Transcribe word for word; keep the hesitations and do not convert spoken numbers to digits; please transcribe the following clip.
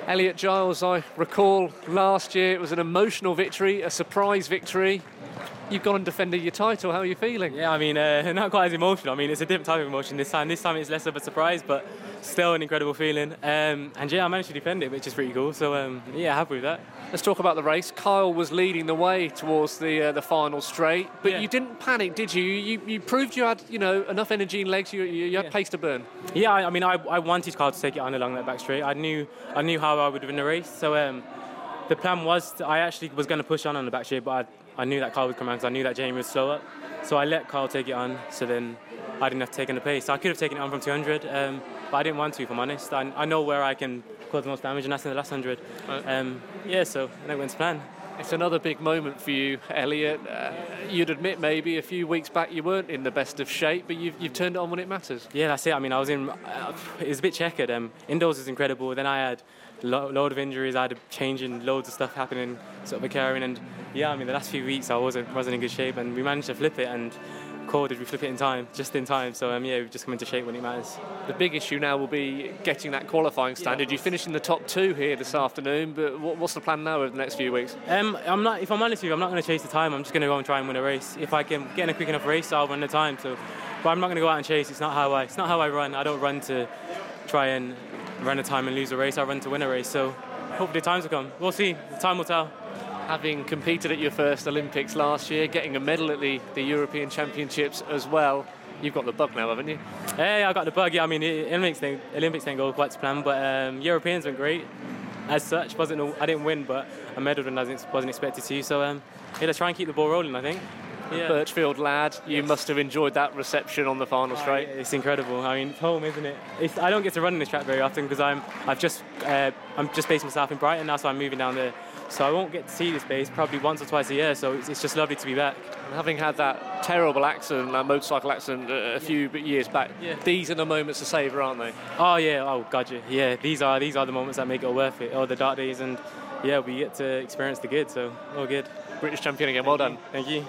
Elliot Giles, I recall last year it was an emotional victory, a surprise victory. You've gone and defended your title. How are you feeling? Yeah, I mean, uh, not quite as emotional. I mean, it's a different type of emotion this time. This time it's less of a surprise, but still an incredible feeling. Um, and yeah, I managed to defend it, which is pretty cool. So um, yeah, happy with that. Let's talk about the race. Kyle was leading the way towards the uh, the final straight, but Yeah. you didn't panic, did you? You you proved you had, you know, enough energy in legs. You you, you had Yeah. pace to burn. Yeah, I, I mean, I, I wanted Carl to take it on along that back straight. I knew I knew how I would win the race. So um, the plan was to, I actually was going to push on on the back straight, but I, I knew that Carl would come around because I knew that Jamie would slow up. So I let Carl take it on. So then I didn't have to take on the pace. So I could have taken it on from two hundred, um, but I didn't want to, if I'm honest. I, I know where I can cause the most damage, and that's in the last hundred. Um, yeah, so I went to plan. It's another big moment for you, Elliot. Uh, you'd admit maybe a few weeks back you weren't in the best of shape, but you've, you've turned it on when it matters. Yeah, that's it. I mean, I was in. Uh, it was a bit checkered. Um, indoors was incredible. Then I had a lo- load of injuries. I had a change in loads of stuff happening, sort of occurring. And yeah, I mean, the last few weeks I wasn't wasn't in good shape, and we managed to flip it. And cool, did we flip it in time? Just in time. So um, yeah, we've just come into shape when it matters. The big issue now will be getting that qualifying standard. Yeah. You finished in the top two here this afternoon, but what, what's the plan now over the next few weeks? Um, I'm not. If I'm honest with you, I'm not going to chase the time. I'm just going to go and try and win a race. If I can get in a quick enough race, I'll run the time. So, but I'm not going to go out and chase. It's not how I. It's not how I run. I don't run to try and run a time and lose a race. I run to win a race. So, hopefully, the times will come. We'll see. The time will tell. Having competed at your first Olympics last year, getting a medal at the, the European Championships as well, you've got the bug now, haven't you? Hey, I got the bug. Yeah, I mean, the Olympics didn't, Olympics didn't go quite to plan, but um, Europeans went great. As such, wasn't I didn't win, but I medalled and I wasn't wasn't expected to. So um, yeah, let's try and keep the ball rolling, I think. Yeah. Birchfield lad, you Yes. must have enjoyed that reception on the final Oh, straight. yeah, it's incredible. I mean, it's home, isn't it? It's, I don't get to run in this track very often because I'm I've just uh, I'm just based myself in Brighton now, so I'm moving down there. So I won't get to see this base probably once or twice a year. So it's, it's just lovely to be back. And having had that terrible accident, that motorcycle accident, uh, a few years back, Yeah. these are the moments to savour, aren't they? Oh yeah, oh god, yeah. yeah. These are these are the moments that make it all worth it. Oh, the dark days, and yeah, we get to experience the good. So all good. British champion again, well done. Thank you.